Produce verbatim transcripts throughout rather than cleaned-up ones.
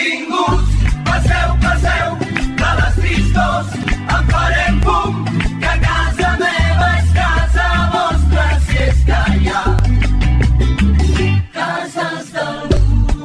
Benvinguts, passeu, passeu, de les tristos, en farem pum, que casa meva és casa vostra, si és que hi ha cases d'algú.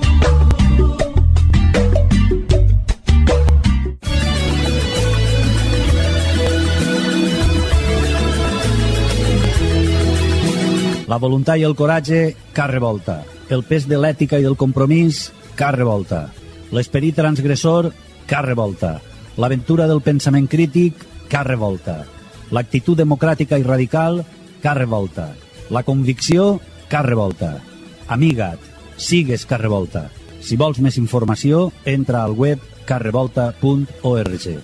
La voluntat i el coratge, car revolta. El pes de l'ètica i del compromís, car revolta. L'esperit transgressor, car revolta. L'aventura del pensament crític, car revolta. L'actitud democràtica i radical, car revolta. La convicció, car revolta. Amiga't, sigues car revolta. Si vols més informació, entra al web car revolta punt org.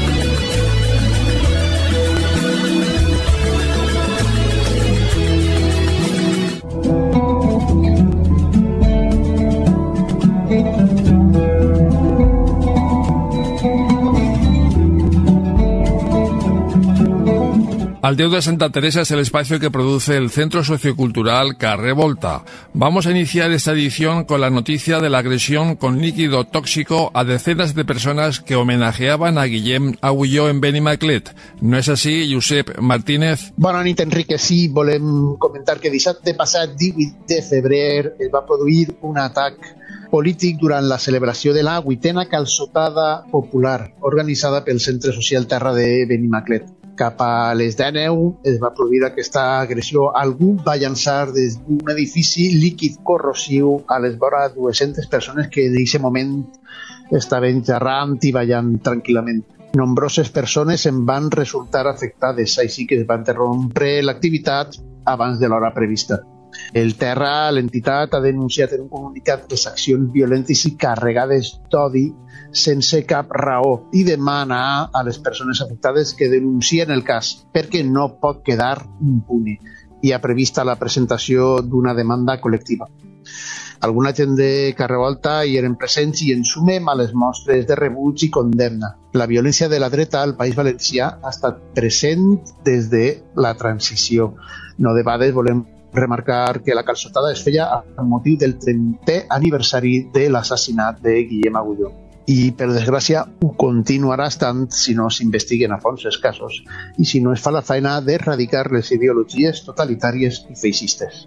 Aldeo de Santa Teresa es el espacio que produce el Centro Sociocultural Car Revolta. Vamos a iniciar esta edición con la noticia de la agresión con líquido tóxico a decenas de personas que homenajeaban a Guillem Agulló en Benimaclet. ¿No es así, Josep Martínez? Bona nit, Enrique. Sí, volem comentar que dissabte passat, divuit de febrer, es va produir un atac polític durant la celebració de la vuitena calçotada popular organitzada pel Centre Social Terra de Benimaclet. Cap a les deu es va produir aquesta agressió. Algú va llançar des d'un edifici líquid corrosiu a les vora dues-centes persones que en aquest moment estaven xerrant i ballant tranquil·lament. Nombroses persones en van resultar afectades, així que es va interrompre l'activitat abans de l'hora prevista. El Terra, l'entitat, ha denunciat en un comunicat les accions violentes i carregades d'odi sense cap raó i demana a les persones afectades que denuncien el cas perquè no pot quedar impune i ha prevista la presentació d'una demanda col·lectiva. Alguna gent de Car Revolta hi eren presents i ens sumem a les mostres de rebuig i condemna. La violència de la dreta al País Valencià ha estat present des de la transició. No debades volem remarcar que la calçotada es feia amb motiu del trentè aniversari de l'assassinat de Guillem Agulló. I, per desgràcia, ho continuarà estant si no s'investiguen a fons els casos i si no es fa la feina d'erradicar les ideologies totalitàries i feixistes.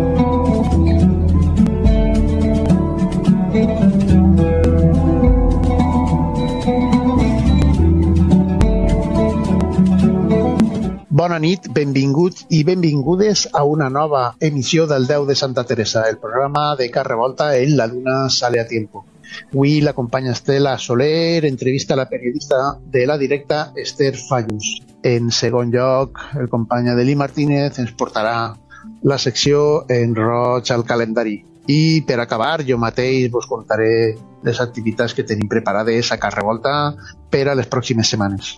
Bona nit, benvinguts i benvingudes a una nova emissió del Déu de Santa Teresa, el programa de Car Revolta en la Luna sale a tiempo. Avui l'acompanya Estela Soler, entrevista a la periodista de La Directa, Esther Fallus. En segon lloc, el company Adelí Martínez ens portarà la secció en roig al calendari. I per acabar, jo mateix vos contaré les activitats que tenim preparades a Car Revolta per a les pròximes setmanes.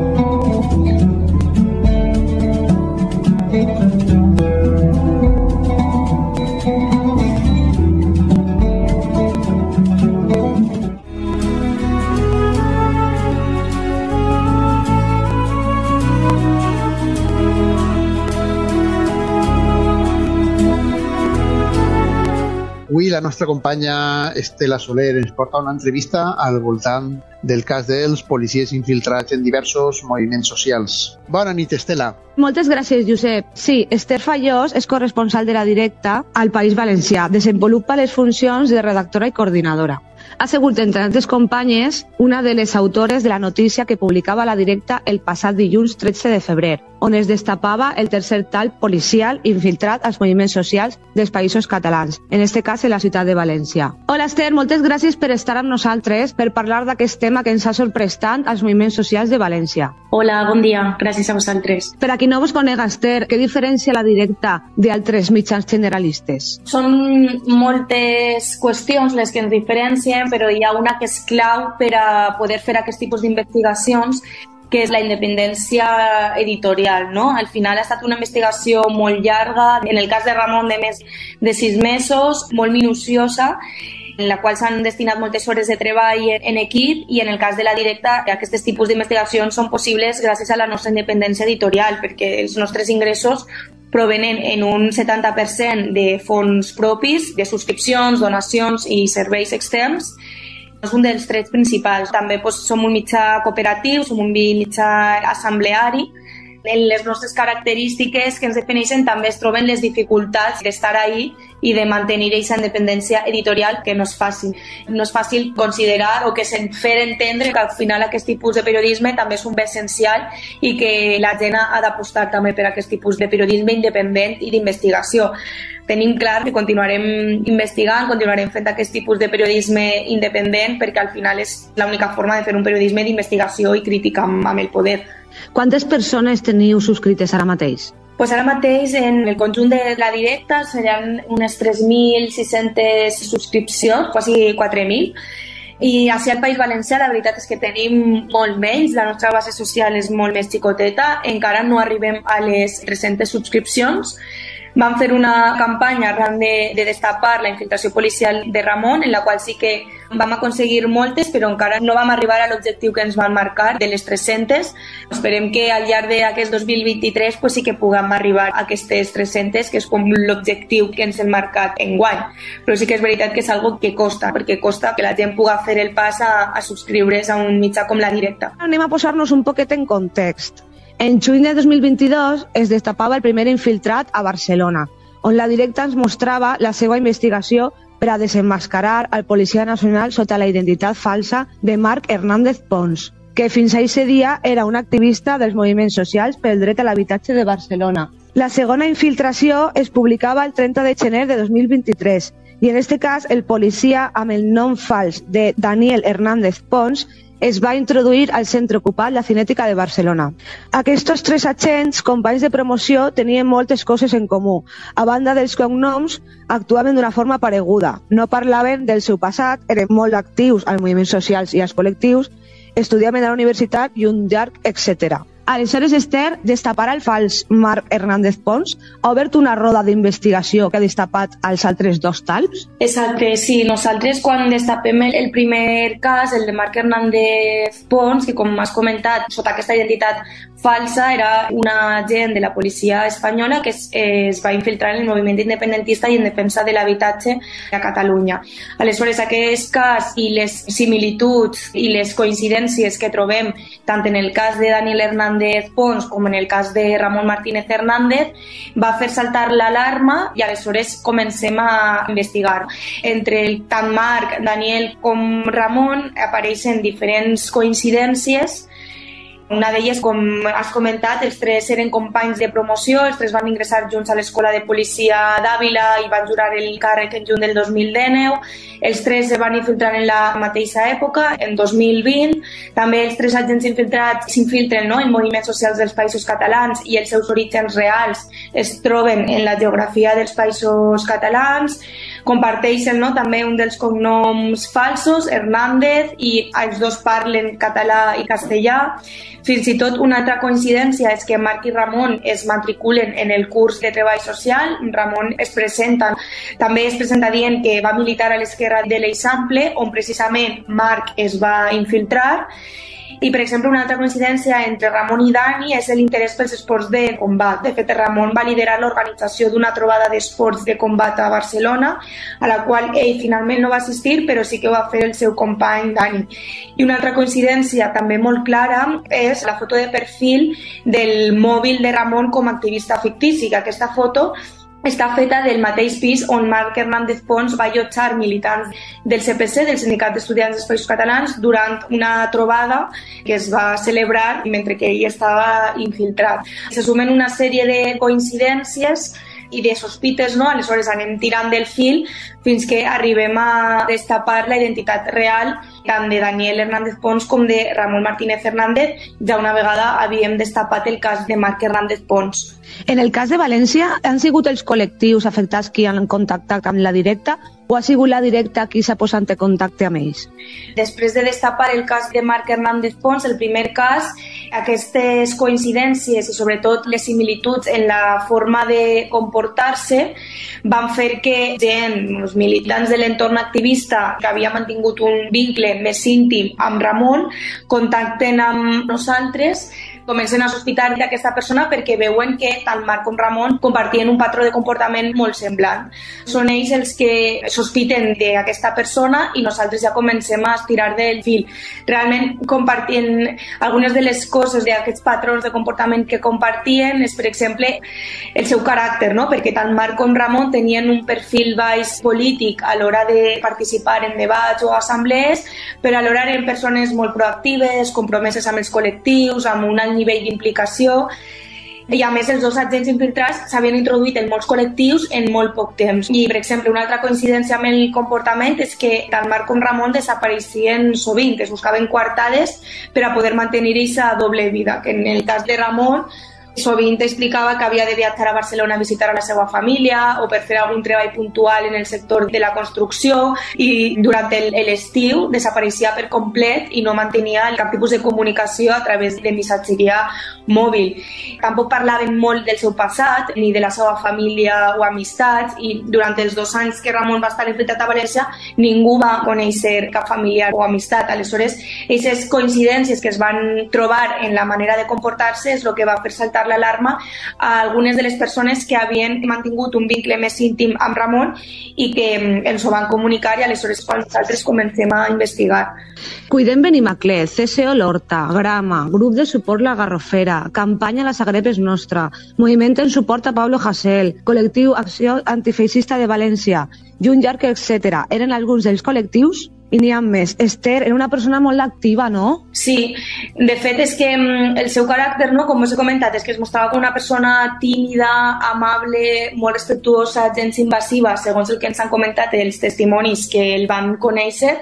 Avui la nostra companya Estela Soler ens porta una entrevista al voltant del cas dels policies infiltrats en diversos moviments socials. Bona nit, Estela. Moltes gràcies, Josep. Sí, Esther Fallós és corresponsal de La Directa al País Valencià. Desenvolupa les funcions de redactora i coordinadora. Ha sigut, entre altres companyes, una de les autores de la notícia que publicava La Directa el passat dilluns tretze de febrer, on es destapava el tercer tall policial infiltrat als moviments socials dels països catalans, en este cas en la ciutat de València. Hola, Esther, moltes gràcies per estar amb nosaltres per parlar d'aquest tema que ens ha sorprès tant als moviments socials de València. Hola, bon dia, gràcies a vosaltres. Per a qui no vos conega, Esther, què diferencia La Directa d'altres mitjans generalistes? Són moltes qüestions les que ens diferencien, però hi ha una que és clau per a poder fer aquest tipus d'investigacions, que és la independència editorial, no? Al final ha estat una investigació molt llarga, en el cas de Ramon de més de sis mesos, molt minuciosa, en la qual s'han destinat moltes hores de treball en equip, i en el cas de La Directa aquests tipus d'investigacions són possibles gràcies a la nostra independència editorial, perquè els nostres ingressos provenen en un setanta per cent de fons propis, de subscripcions, donacions i serveis externs, És un dels trets principals. També doncs, som un mitjà cooperatiu, som un mitjà assembleari. En les nostres característiques que ens defineixen també es troben les dificultats d'estar ahí i de mantenir aquesta independència editorial, que no és fàcil. No és fàcil considerar o que se'n fer entendre que al final aquest tipus de periodisme també és un bé essencial i que la gent ha d'apostar també per aquest tipus de periodisme independent i d'investigació. Tenim clar que continuarem investigant, continuarem fent aquest tipus de periodisme independent perquè al final és l'única forma de fer un periodisme d'investigació i crítica amb, amb el poder. Quantes persones teniu subscrites ara mateix? Pues ara mateix en el conjunt de la directa seran unes tres mil sis-centes subscripcions, quasi quatre mil. I així al País Valencià la veritat és que tenim molt menys, la nostra base social és molt més xicoteta, encara no arribem a les tres-centes subscripcions. Vam fer una campanya arran de, de destapar la infiltració policial de Ramon, en la qual sí que vam aconseguir moltes, però encara no vam arribar a l'objectiu que ens van marcar de les tres-centes. Esperem que al llarg d'aquest dos mil vint-i-tres pues sí que puguem arribar a aquestes tres-centes, que és com l'objectiu que ens hem marcat enguany. Però sí que és veritat que és algo que costa, perquè costa que la gent pugui fer el pas a, a subscriure's a un mitjà com la directa. Anem a posar-nos un poquet en context. En juny de dos mil vint-i-dos es destapava el primer infiltrat a Barcelona, on la directa ens mostrava la seva investigació per a desenmascarar al policia nacional sota la identitat falsa de Marc Hernández Pons, que fins a aquest dia era un activista dels moviments socials pel dret a l'habitatge de Barcelona. La segona infiltració es publicava el trenta de gener de dos mil vint-i-tres i en aquest cas el policia amb el nom fals de Daniel Hernández Pons es va introduir al centre ocupat La Cinètica de Barcelona. Aquests tres agents, companys de promoció, tenien moltes coses en comú. A banda dels cognoms, actuaven d'una forma pareguda. No parlaven del seu passat, eren molt actius als moviments socials i als col·lectius, estudiaven a la universitat i un llarg etcètera. Aleshores, Esther, destapar el fals Marc Hernández Pons ha obert una roda d'investigació que ha destapat els altres dos talps? Exacte, sí. Nosaltres quan destapem el primer cas, el de Marc Hernández Pons, que com has comentat, sota aquesta identitat falsa, era un agent de la policia espanyola que es, es va infiltrar en el moviment independentista i en defensa de l'habitatge a Catalunya. Aleshores, aquest cas i les similituds i les coincidències que trobem tant en el cas de Daniel Hernández Pons com en el cas de Ramon Martínez Hernández va fer saltar l'alarma i aleshores comencem a investigar. Entre el, tant Marc, Daniel com Ramon apareixen diferents coincidències. Una d'elles, com has comentat, els tres eren companys de promoció, els tres van ingressar junts a l'Escola de Policia d'Àvila i van jurar el càrrec en juny del dos mil dinou. Els tres es van infiltrar en la mateixa època, en dos mil vint. També els tres agents infiltrats s'infiltren no, en moviments socials dels països catalans i els seus orígens reals es troben en la geografia dels països catalans. Comparteixen no, també un dels cognoms falsos, Hernández, i els dos parlen català i castellà. Fins i tot una altra coincidència és que Marc i Ramon es matriculen en el curs de treball social. Ramon es presenta, també es presenta dient que va militar a l'esquerra de l'Eixample, on precisament Marc es va infiltrar. I, per exemple, una altra coincidència entre Ramon i Dani és l'interès pels esports de combat. De fet, Ramon va liderar l'organització d'una trobada d'esports de combat a Barcelona, a la qual ell finalment no va assistir, però sí que ho va fer el seu company Dani. I una altra coincidència també molt clara és la foto de perfil del mòbil de Ramon com a activista fictici, que aquesta foto està feta del mateix pis on Marc Hernández Pons va allotjar militants del C P C, del Sindicat d'Estudiants dels Països Catalans, durant una trobada que es va celebrar mentre que ell estava infiltrat. Se sumen una sèrie de coincidències i de sospites, no? Aleshores anem tirant del fil fins que arribem a destapar la identitat real tant de Daniel Hernández Pons com de Ramon Martínez Hernández. Ja una vegada havíem destapat el cas de Marc Hernández Pons. En el cas de València, han sigut els col·lectius afectats qui han contactat amb la directa o ha sigut la directa qui s'ha posat en contacte amb ells? Després de destapar el cas de Marc Hernández Pons, el primer cas, aquestes coincidències i sobretot les similituds en la forma de comportar-se van fer que gent, els militants de l'entorn activista que havia mantingut un vincle més íntim amb Ramon, contacten amb nosaltres comencen a sospitar d'aquesta persona perquè veuen que tant Marc com Ramon compartien un patró de comportament molt semblant. Són ells els que sospiten d'aquesta persona i nosaltres ja comencem a estirar del fil. Realment compartien algunes de les coses d'aquests patrons de comportament que compartien és, per exemple, el seu caràcter, no? Perquè tant Marc com Ramon tenien un perfil baix polític a l'hora de participar en debats o assemblees, però alhora eren persones molt proactives, compromeses amb els col·lectius, amb un alt nivell d'implicació, i a més els dos agents infiltrats s'havien introduït en molts col·lectius en molt poc temps. I, per exemple, una altra coincidència amb el comportament és que tant Marc com Ramon desapareixien sovint, es buscaven coartades per a poder mantenir aquesta doble vida, que en el cas de Ramon sovint explicava que havia de viatjar a Barcelona a visitar a la seva família o per fer algun treball puntual en el sector de la construcció, i durant l'estiu desapareixia per complet i no mantenia cap tipus de comunicació a través de missatgeria mòbil. Tampoc parlaven molt del seu passat ni de la seva família o amistats, i durant els dos anys que Ramon va estar infiltrat a València ningú va conèixer cap familiar o amistat. Aleshores, aquestes coincidències que es van trobar en la manera de comportar-se és el que va fer saltar l'alarma a algunes de les persones que havien mantingut un vincle més íntim amb Ramon i que ens ho van comunicar, i aleshores nosaltres comencem a investigar. Cuidem Benimaclet, C S O l'Horta, Grama, Grup de Suport La Garrofera, Campanya La Sagrera és Nostra, Moviment en Suport a Pablo Hasél, Col·lectiu Acció Antifeixista de València i un llarg etcètera. Eren alguns dels col·lectius i n'hi ha més. Esther era una persona molt activa, no? Sí, de fet és que el seu caràcter, no, com us he comentat, és que es mostrava com una persona tímida, amable, molt respectuosa, gens invasiva, segons el que ens han comentat els testimonis que el van conèixer,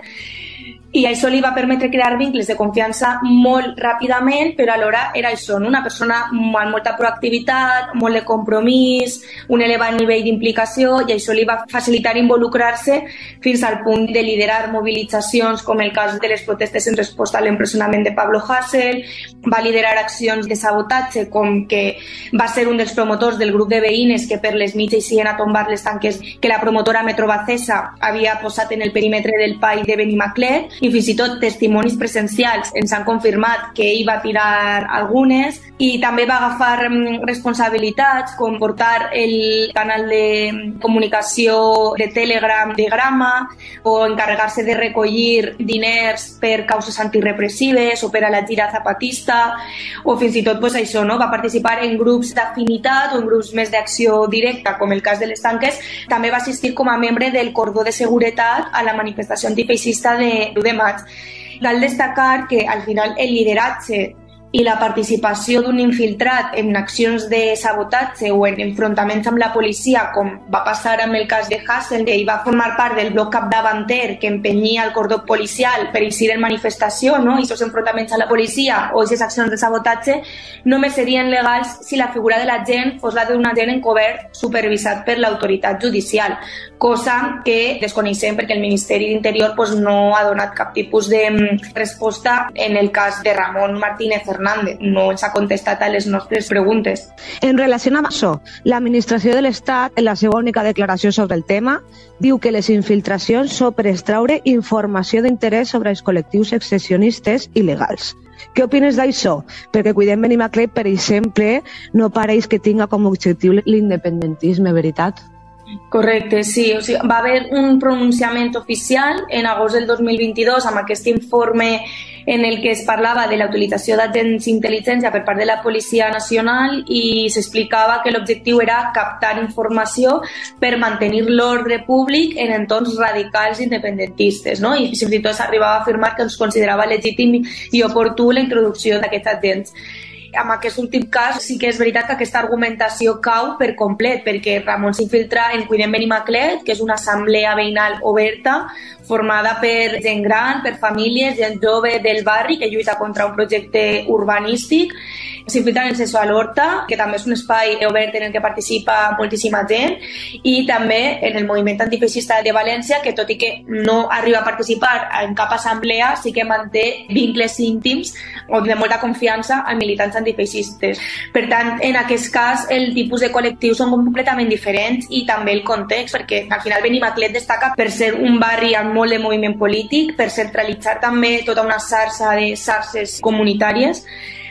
i això li va permetre crear vincles de confiança molt ràpidament, però alhora era això, no? Una persona amb molta proactivitat, molt de compromís, un elevat nivell d'implicació, i això li va facilitar involucrar-se fins al punt de liderar mobilitzacions com el cas de les protestes en resposta a l'empresonament de Pablo Hasél, va liderar accions de sabotatge com que va ser un dels promotors del grup de veïnes que per les nits eixien a tombar les tanques que la promotora Metrobacesa havia posat en el perímetre del P A I de Benimaclet, i fins i tot testimonis presencials ens han confirmat que ell va tirar algunes, i també va agafar responsabilitats com portar el canal de comunicació de Telegram de Grama o encarregar-se de recollir diners per causes antirepressives o per a la gira zapatista, o fins i tot pues, això, no? Va participar en grups d'afinitat o en grups més d'acció directa, com el cas de les tanques. També va assistir com a membre del cordó de seguretat a la manifestació antifeixista de l'u de maig. Cal destacar que al final el lideratge i la participació d'un infiltrat en accions de sabotatge o en enfrontaments amb la policia, com va passar amb el cas de Hasél, que ell va formar part del bloc capdavanter que empenyia el cordó policial per eixir en manifestació, no? I aquests enfrontaments a la policia o aquestes accions de sabotatge només serien legals si la figura de l'agent fos la d'un agent encobert supervisat per l'autoritat judicial, cosa que desconeixem perquè el Ministeri d'Interior pues, no ha donat cap tipus de resposta en el cas de Ramon Martínez Hernández. No ens ha contestat a les nostres preguntes. En relació amb això, l'administració de l'Estat, en la seva única declaració sobre el tema, diu que les infiltracions són per extraure informació d'interès sobre els col·lectius secessionistes il·legals. Què opines d'això? Perquè Cuidem Benimaclet, per exemple, no pareix que tinga com a objectiu l'independentisme, veritat? Correcte, sí. O sigui, va haver un pronunciament oficial en agost del dos mil vint-i-dos amb aquest informe en el que es parlava de la utilització d'agents d'intel·ligència per part de la Policia Nacional i s'explicava que l'objectiu era captar informació per mantenir l'ordre públic en entorns radicals independentistes, no? I fins i tot s'arribava a afirmar que es considerava legítim i oportú la introducció d'aquests agents. En aquest últim cas sí que és veritat que aquesta argumentació cau per complet, perquè Ramon s'infiltra en Cuidem Benimaclet, que és una assemblea veïnal oberta formada per gent gran, per famílies, gent jove del barri que lluita contra un projecte urbanístic. S'infiltra en el C S O l'Horta, que també és un espai obert en el que participa moltíssima gent, i també en el moviment antifeixista de València, que tot i que no arriba a participar en cap assemblea, sí que manté vincles íntims o de molta confiança amb militants antifeixistes. Per tant, en aquest cas, el tipus de col·lectius són completament diferents i també el context, perquè al final Benimaclet destaca per ser un barri amb molt de moviment polític, per centralitzar també tota una xarxa de xarxes comunitàries,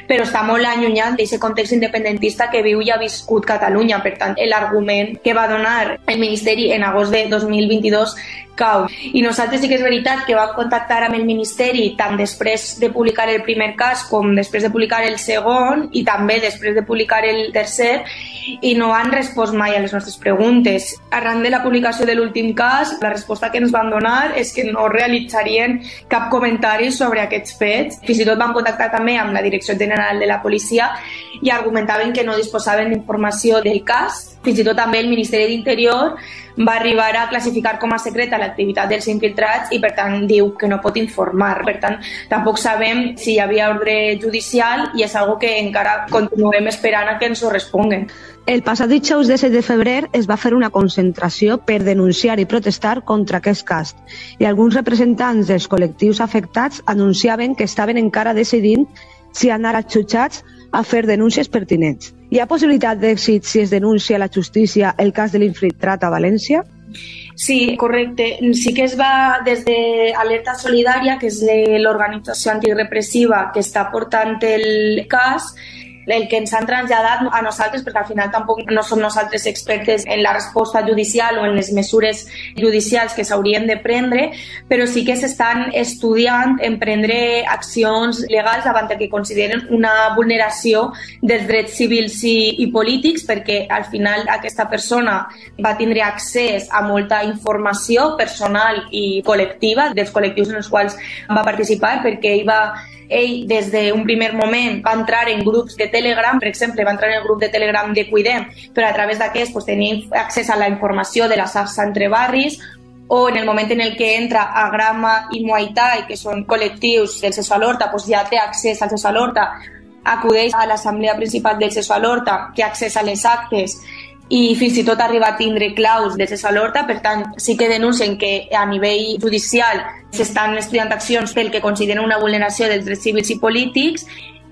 però està molt allunyat d'aquest context independentista que viu i ha viscut Catalunya. Per tant, l'argument que va donar el Ministeri en agost de dos mil vint-i-dos cau. I nosaltres sí que és veritat que vam contactar amb el Ministeri tant després de publicar el primer cas com després de publicar el segon i també després de publicar el tercer, i no han respost mai a les nostres preguntes. Arran de la publicació de l'últim cas, la resposta que ens van donar és que no realitzarien cap comentari sobre aquests fets. Fins i tot van contactar també amb la Direcció General de la Policia i argumentaven que no disposaven d'informació del cas. Fins i tot també el Ministeri d'Interior va arribar a classificar com a secreta l'activitat dels infiltrats i, per tant, diu que no pot informar. Per tant, tampoc sabem si hi havia ordre judicial i és algo que encara continuem esperant a que ens ho responguen. El passat dijous disset de febrer es va fer una concentració per denunciar i protestar contra aquest cas i alguns representants dels col·lectius afectats anunciaven que estaven encara decidint si anar jutjats a fer denúncies pertinents. Hi ha possibilitat d'èxit si es denuncia a la justícia el cas de l'infiltrat a València? Sí, correcte. Sí que es va des d'Alerta Solidària, que és l'organització antirepressiva que està portant el cas, el que ens han traslladat a nosaltres, perquè al final tampoc no som nosaltres expertes en la resposta judicial o en les mesures judicials que s'haurien de prendre, però sí que s'estan estudiant en prendre accions legals davant el que consideren una vulneració dels drets civils i, i polítics, perquè al final aquesta persona va tindre accés a molta informació personal i col·lectiva dels col·lectius en els quals va participar, perquè ell va Ell, des d'un primer moment, va entrar en grups de Telegram, per exemple, va entrar en el grup de Telegram de Cuidem, però a través d'aquest pues, tenia accés a la informació de la xarxa entre barris, o en el moment en el que entra a Grama i Muay Thai, que són col·lectius del Seso Alorta, pues, ja té accés al Seso Alorta, acudeix a l'assemblea principal del Seso Alorta, té accés a les actes, i fins i tot arriba a tindre claus de Seso Alorta. Per tant, sí que denuncien que a nivell judicial s'estan estudiant accions pel que consideren una vulneració dels drets civils i polítics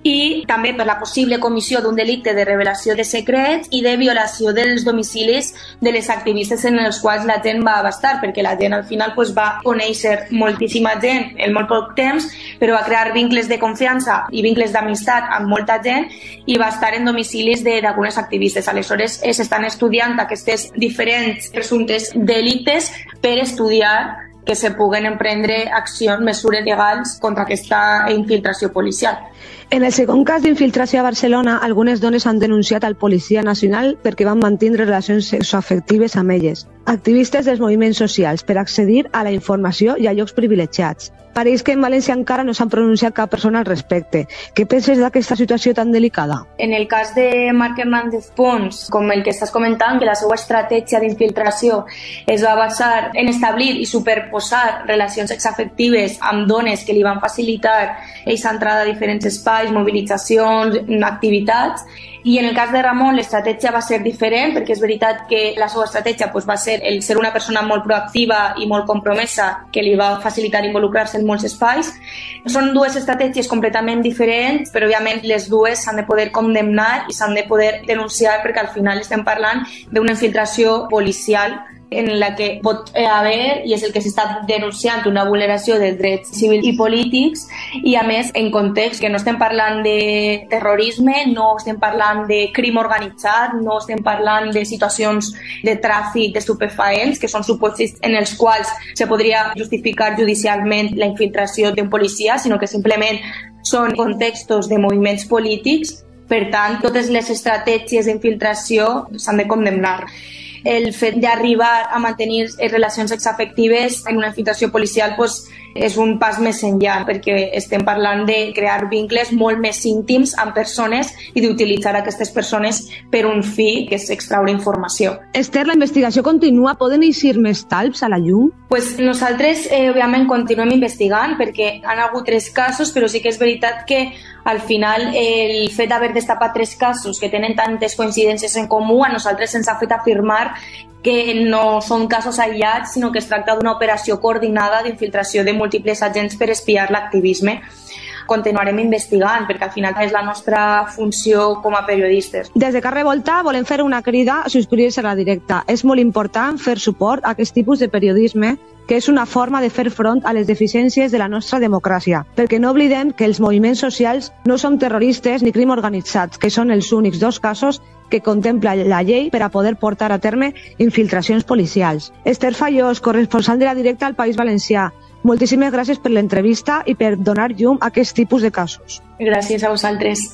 i també per la possible comissió d'un delicte de revelació de secrets i de violació dels domicilis de les activistes en els quals la gent va abastar, perquè la gent al final pues, va conèixer moltíssima gent en molt poc temps, però va crear vincles de confiança i vincles d'amistat amb molta gent i va estar en domicilis d'algunes activistes. Aleshores, s'estan estudiant aquestes diferents presumptes delictes per estudiar que se puguen emprendre accions, mesures legals contra aquesta infiltració policial. En el segon cas d'infiltració a Barcelona, algunes dones han denunciat al Policia Nacional perquè van mantenir relacions sexoafectives amb elles, activistes dels moviments socials, per accedir a la informació i a llocs privilegiats. Pareix que en València encara no s'han pronunciat cap persona al respecte. Què penses d'aquesta situació tan delicada? En el cas de Marc Hernández Pons, com el que estàs comentant, que la seva estratègia d'infiltració es va basar en establir i superposar relacions sexoafectives amb dones que li van facilitar aquesta entrada a diferents espais, mobilitzacions, activitats. I en el cas de Ramon l'estratègia va ser diferent, perquè és veritat que la seva estratègia pues, va ser el ser una persona molt proactiva i molt compromesa que li va facilitar involucrar-se en molts espais. Són dues estratègies completament diferents, però òbviament les dues s'han de poder condemnar i s'han de poder denunciar, perquè al final estem parlant d'una infiltració policial en la que pot haver, i és el que s'està denunciant, una vulneració dels drets civils i polítics, i a més en context que no estem parlant de terrorisme, no estem parlant de crim organitzat, no estem parlant de situacions de tràfic d'estupefaents, que són supòsits en els quals se podria justificar judicialment la infiltració d'un policia, sinó que simplement són contextos de moviments polítics. Per tant, totes les estratègies d'infiltració s'han de condemnar. El fet d'arribar a mantenir relacions sexoafectives en una infiltració policial pues, és un pas més enllà, perquè estem parlant de crear vincles molt més íntims amb persones i d'utilitzar aquestes persones per un fi, que és extraure informació. Esther, la investigació continua. Poden eixir més talps a la llum? Pues nosaltres, eh, òbviament, continuem investigant, perquè han hagut tres casos, però sí que és veritat que al final el fet d'haver destapat tres casos que tenen tantes coincidències en comú a nosaltres ens ha fet afirmar que no són casos aïllats, sinó que es tracta d'una operació coordinada d'infiltració de múltiples agents per espiar l'activisme. Continuarem investigant, perquè al final és la nostra funció com a periodistes. Des de Car Revolta volem fer una crida a subscriure-se a la directa. És molt important fer suport a aquest tipus de periodisme que és una forma de fer front a les deficiències de la nostra democràcia, perquè no oblidem que els moviments socials no són terroristes ni crim organitzat, que són els únics dos casos que contempla la llei per a poder portar a terme infiltracions policials. Esther Fallós, corresponsal de La Directa al País Valencià, moltíssimes gràcies per l'entrevista i per donar llum a aquest tipus de casos. Gràcies a vosaltres.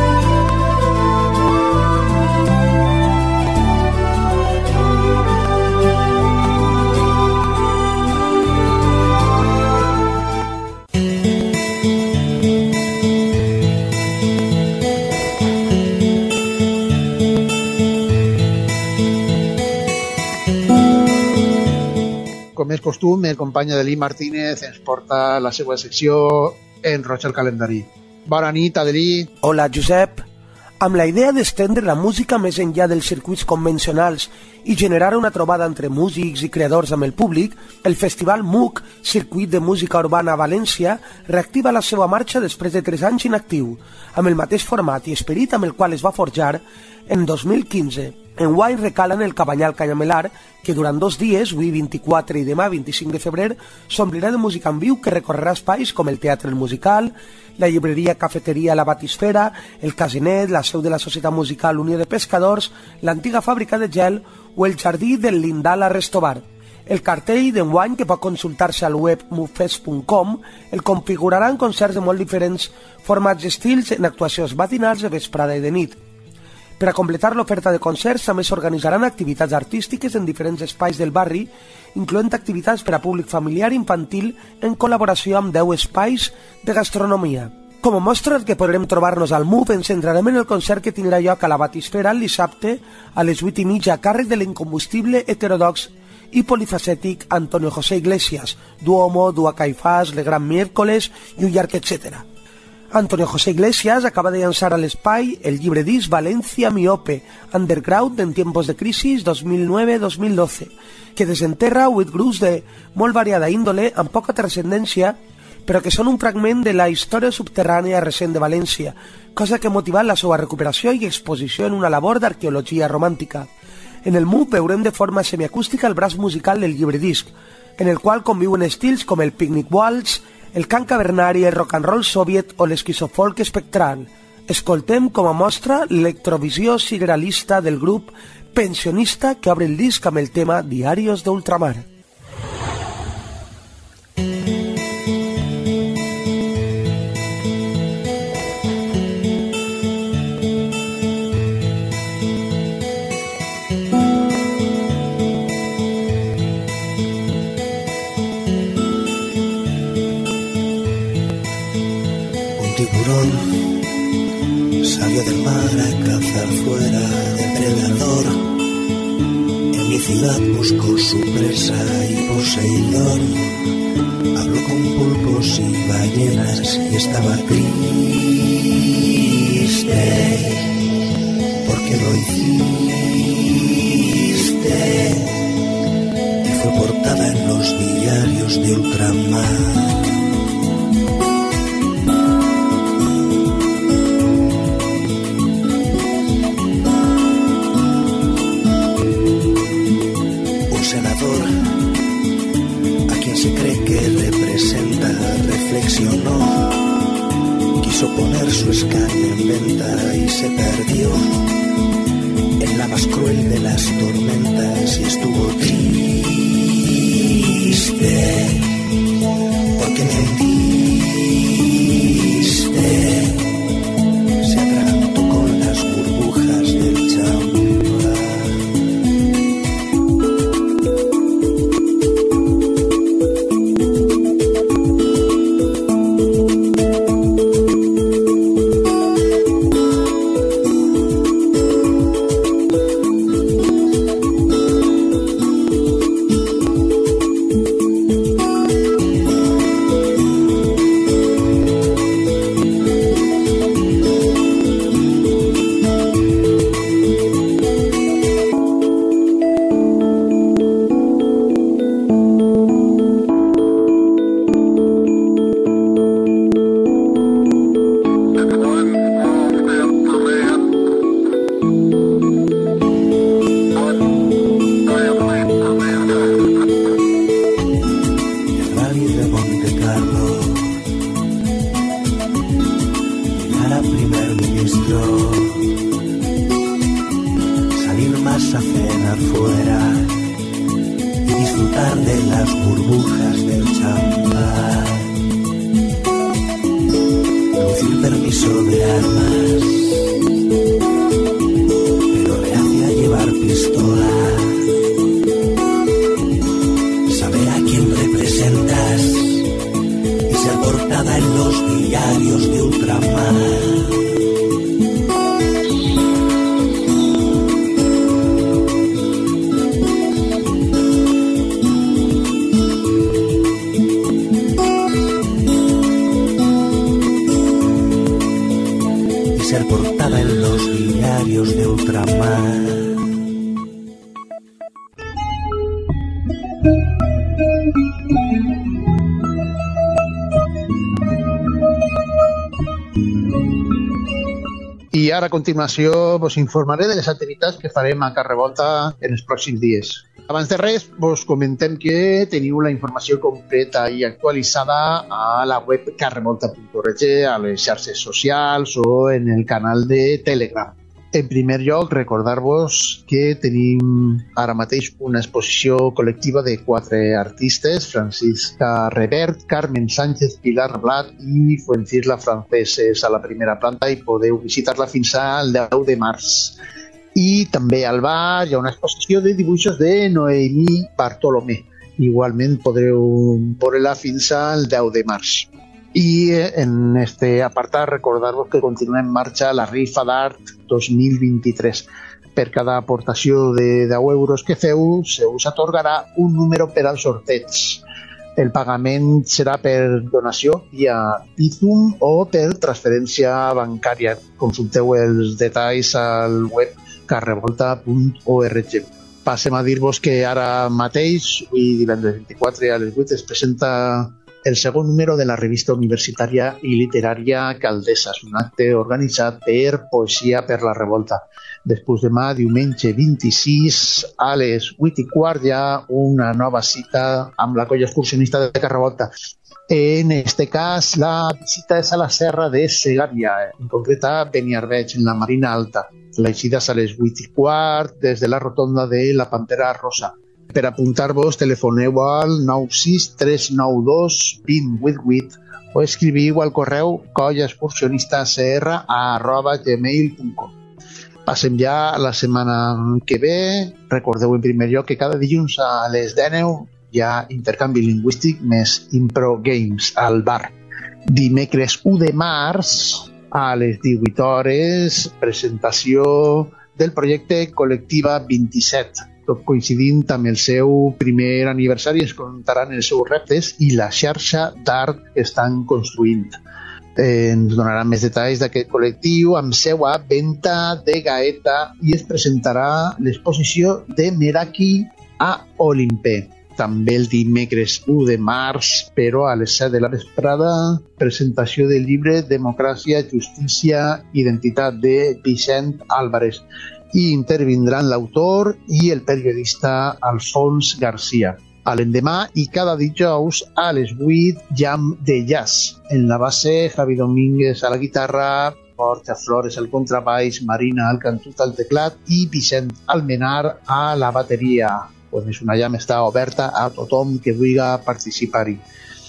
Com és costum, el company Adelí Martínez ens porta la seva secció en Roig el calendari. Bona nit, Adelí. Hola, Josep. Amb la idea d'estendre la música més enllà dels circuits convencionals i generar una trobada entre músics i creadors amb el públic, el Festival M U C, Circuit de Música Urbana a València, reactiva la seva marxa després de tres anys inactiu, amb el mateix format i esperit amb el qual es va forjar en dos mil quinze. Enguany recalen el Cabanyal Canyamelar, que durant dos dies, avui vint-i-quatre i demà vint-i-cinc de febrer, s'omplirà de música en viu que recorrerà espais com el Teatre El Musical, la llibreria Cafeteria La Batisfera, el Casinet, la seu de la Societat Musical Unió de Pescadors, l'antiga fàbrica de gel o el jardí del Lindal a Restobar. El cartell d'enguany, que pot consultar-se al web mufest punt com, el configuraran concerts de molt diferents formats i estils en actuacions matinals, de vesprada i de nit. Per a completar l'oferta de concerts també s'organitzaran activitats artístiques en diferents espais del barri, incloent activitats per a públic familiar i infantil en col·laboració amb deu espais de gastronomia. Com a mostra que podrem trobar-nos al M U F, ens centrarem en el concert que tindrà lloc a la Batisfera el dissabte a les vuit i mitja a càrrec de l'incombustible heterodox i polifacètic Antonio José Iglesias, Duomo, Dua Caifás, Le Gran Miércoles i un llarg etcètera. Antonio José Iglesias acaba de llançar a l'espai el llibre disc Valencia Miope, Underground en tiempos de crisis dos mil nueve dos mil doce, que desenterra vuit grups de molt variada índole amb poca transcendència, però que són un fragment de la història subterrània recent de València, cosa que ha motivat la seva recuperació i exposició en una labor d'arqueologia romàntica. En el M U P veurem de forma semiacústica el braç musical del llibre disc, en el qual conviuen estils com el picnic waltz, el cant cavernari, el rock and roll soviet o l'esquizofolk espectral. Escoltem com a mostra l'electrovisió sideralista del grup Pensionista, que obre el disc amb el tema Diarios de Ultramar. Salió del mar a cazar fuera depredador. En mi ciudad buscó su presa y Poseidón habló con pulpos y ballenas y estaba triste porque lo hiciste, y fue portada en los diarios de ultramar. Reflexionó, quiso poner su escaño en venta y se perdió en la más cruel de las tormentas y estuvo triste porque mentiste, se atragantó con las burbujas del champán. registro, salir más a cenar fuera y disfrutar de las burbujas del champán, lucir permiso de armas, pero reacia a llevar pistola, saber a quién representas y ser portada en los diarios de ultramar. Portada en los diarios de ultramar. I ara a continuació vos informaré de les activitats que farem a Carrevolta en els pròxims dies. Abans de res, vos comentem que teniu la informació completa i actualitzada a la web carrevolta punt org, a les xarxes socials o en el canal de Telegram. En primer lloc, recordar-vos que tenim ara mateix una exposició col·lectiva de quatre artistes, Francisca Revert, Carmen Sánchez, Pilar Blat i Fuencisla Franceses a la primera planta, i podeu visitar-la fins al deu de març. I també al bar hi ha una exposició de dibuixos de Noemí Bartolomé. Igualment podreu veure-la fins al deu de març. I en este apartat recordar-vos que continua en marxa la rifa d'art dos mil vint-i-tres. Per cada aportació de deu euros que feu, se us atorgarà un número per al sorteig. El pagament serà per donació via Bizum o per transferència bancària. Consulteu els detalls al web carrevolta punt org. Passem a dir-vos que ara mateix, avui divendres vint-i-quatre a les vuit, es presenta el segon número de la revista universitària i literària Caldesa. És un acte organitzat per Poesia per la Revolta. Després demà, diumenge vint-i-sis, a les vuit i quart, hi ha una nova cita amb la colla excursionista de Carrevolta. En este cas, la visita és a la serra de Segària, en concret a Beniarbeig, en la Marina Alta. L'eixida és a les vuit i quart, des de la rotonda de la Pantera Rosa. Per apuntar-vos, telefoneu al nou sis tres nou dos dos zero vuit vuit o escriviu al correu collaexcursionistacr arroba gmail punt com. Passem ja a la setmana que ve. Recordeu en primer lloc que cada dilluns a les deu hi ha intercanvi lingüístic més Impro Games al bar. Dimecres u de març a les divuit hores, presentació del projecte Col·lectiva vint-i-set. Tot coincidint amb el seu primer aniversari, es contaran els seus reptes i la xarxa d'art que estan construint. Eh, ens donaran més detalls d'aquest col·lectiu amb seu a Venta de Gaeta i es presentarà l'exposició de Meraki a Olimpe. També el dimecres u de març, però a les set de la vesprada, presentació del llibre Democràcia, Justícia, Identitat de Vicent Álvarez. I intervindran l'autor i el periodista Alfons García. A l'endemà i cada dijous a les vuit, jam de jazz. En la base, Javi Domínguez a la guitarra, Borja Flores al contrabaix, Marina Alcantut al teclat i Vicent Almenar a la bateria. Pues és una jam, està oberta a tothom que vulgui participar-hi.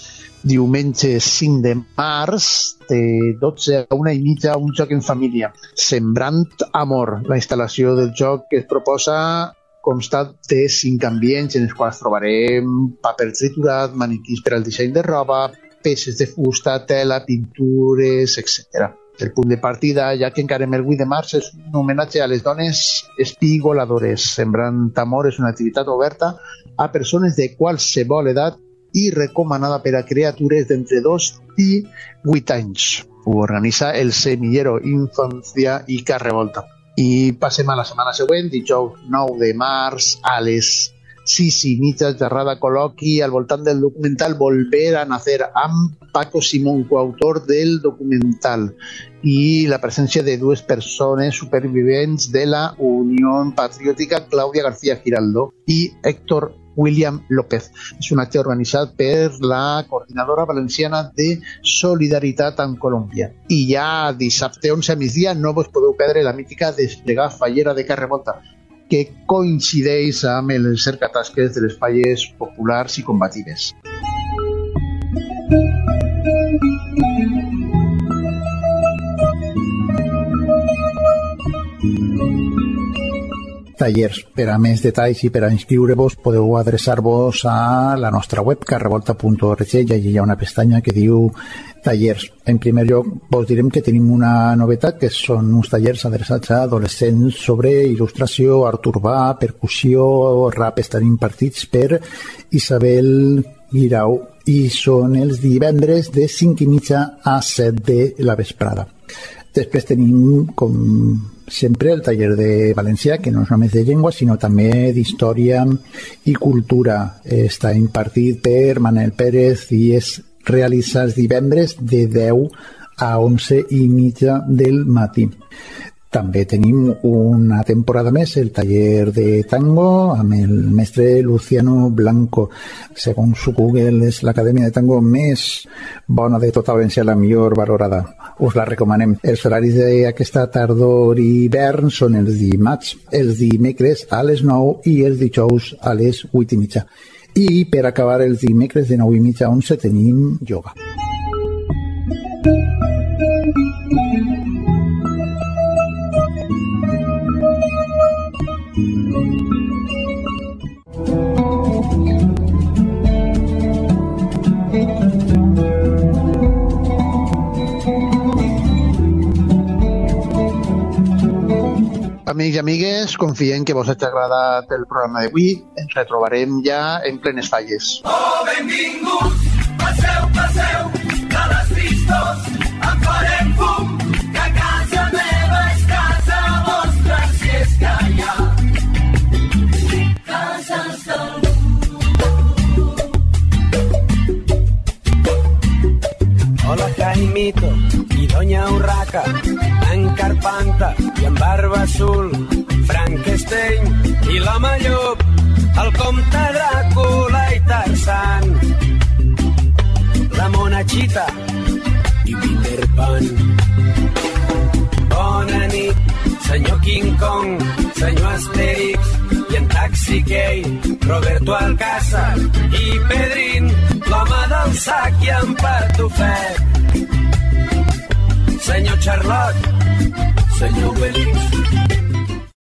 Diumenge cinc de març, de dotze a una i mitja, un joc en família. Sembrant Amor. La instal·lació del joc que es proposa consta de cinc ambients en els quals trobarem paper triturat, maniquís per al disseny de roba, peces de fusta, tela, pintures, etcètera. El punt de partida, ja que encarem el vuit de març, és un homenatge a les dones espigoladores. Sembrant Amor és una activitat oberta a persones de qualsevol edat i recomanada per a criatures d'entre dos i vuit anys. Ho organitza el Semillero Infancia i Carrevolta. I passem a la setmana següent, dijous nou de març, a les sis i mitja, xerrada col·loqui al voltant del documental Volver a Nacer, amb Paco Simón, coautor del documental, i la presència de dues persones supervivents de la Unió Patriòtica, Clàudia García Giraldo i Héctor William López. És un acte organitzat per la Coordinadora Valenciana de Solidaritat amb Colòmbia. I ja dissabte onze a migdia no vos podeu perdre la mítica desplegar fallera de Carrer Volta, que coincideix amb el cercatasques de les falles populars i combatives. Tallers. Per a més detalls i per a inscriure-vos podeu adreçar-vos a la nostra web carrevolta punt org i allí hi ha una pestanya que diu tallers. En primer lloc vos direm que tenim una novetat, que són uns tallers adreçats a adolescents sobre il·lustració, art urbà, percussió, rap. Estan impartits per Isabel Guirau i són els divendres de cinc i mitja a set de la vesprada. Després tenim, com sempre, el taller de valencià, que no és només de llengua, sinó també d'història i cultura. Està impartit per Manel Pérez i es realitza els divendres de deu a onze i mitja del matí. També tenim una temporada més el taller de tango amb el mestre Luciano Blanco. Segons Google és l'acadèmia de tango més bona de tota València, la millor valorada. Us la recomanem. Els horaris d'aquesta tardor i hivern són els dimarts, els dimecres a les nou i els dijous a les vuit i mitja. I per acabar els dimecres de nou i mitja a onze tenim ioga. Amics i amigues, confiem que vos hagi agradat el programa d'avui. Ens retrobarem ja en plenes falles. Oh, benvinguts, passeu, passeu, de les tristos, en farem fum, que casa meva és casa vostra, si és que hi ha cases d'algú. Hola, Jaimito i Doña Urraca, en Carpanta i en Barba Azul, Frankenstein i l'home llop, el comte Dràcula i Tarzan, la monachita i Peter Pan. Bona nit, senyor King Kong, senyor Asterix i en Taxi Gay, Roberto Alcázar i Pedrín, l'home del sac i en Patufet. Senyor Charlotte, senyor Obelix,